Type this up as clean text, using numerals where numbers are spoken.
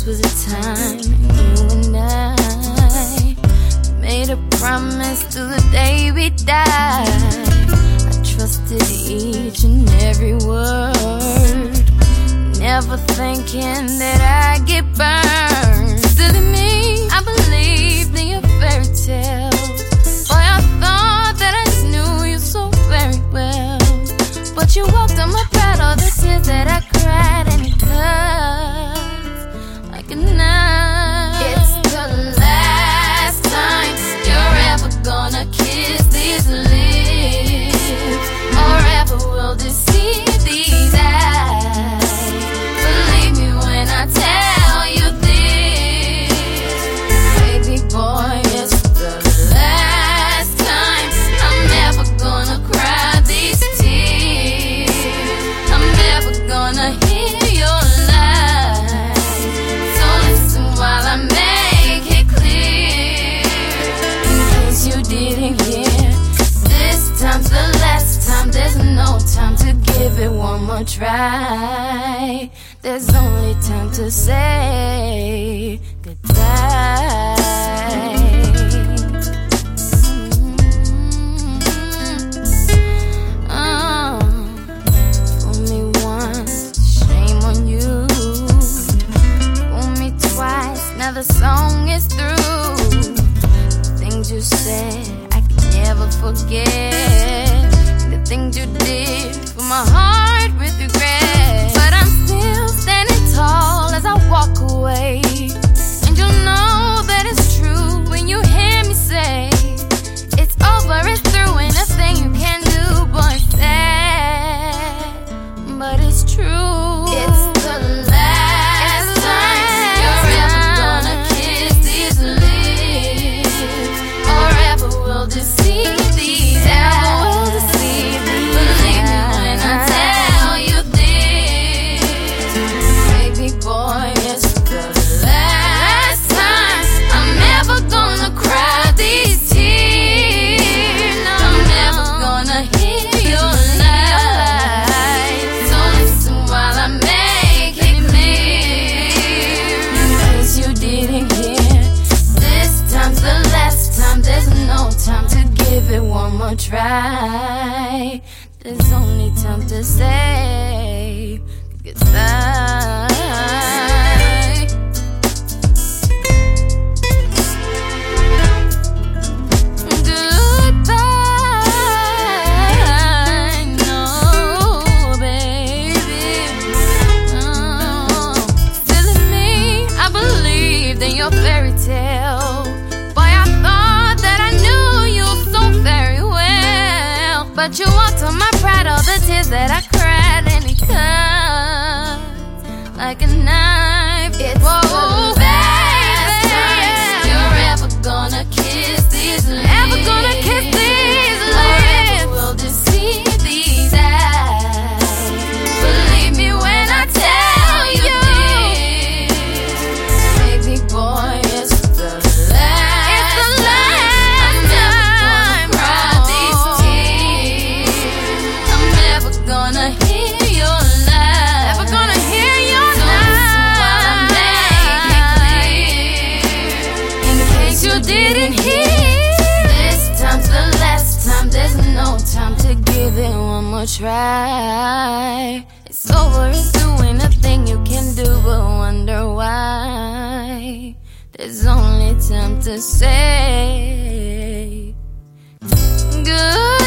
was a time you and I made a promise till the day we died. I trusted each and every word, never thinking that I'd get burned. Silly me, I believed in your fairy tales. Boy, I thought that I knew you so very well, but you walked on my pride, all the tears that I cried, and it cuts like a knife. It's the last time you're ever gonna kiss these lips, or ever will deceive these eyes. Believe me when I tell you this, baby boy, it's the last time. I'm never gonna cry these tears, I'm never gonna hear your lies. So listen while I make it clear, in case you didn't hear. This time's the last time, there's no time to give it one more try. There's only time to say goodbye. Fool me once, shame on you. Fool me twice, now the song is through. Things you said I can never forget, the things you did for my heart with regret. But I'm still standing tall as I walk away, and you'll know that it's true when you hear me say it's over, it's through, and nothing you can do. Boy, it's sad, but it's true. It's the last time you're ever gonna kiss these lips, or ever will deceive these eyes. Believe me when I tell you this, baby boy, it's the last time. I'm never gonna cry these tears, I'm never gonna hear your lies. So listen while I make it clear, in case you didn't hear. This time's the last time, there's no time to give it one more try. There's only time to say goodbye. Goodbye, no, baby, no. Silly me, I believed in your fairy tale. Boy, I thought that I knew you so very well, but you walked on my pride, all the tears that I cried, and it cut like a knife. It's the last time you're ever gonna kiss these lips, ever gonna kiss these lips, or ever will deceive these eyes. Believe me when I tell you this, baby boy, it's the last time. I'm never gonna cry these tears, I'm never gonna hear your lies. Never gonna hear your lies. So listen while I make it clear, in case you didn't hear. This time's the last time, there's no time to give it one more try. It's over, it's doing nothing you can do but wonder why. There's only time to say good.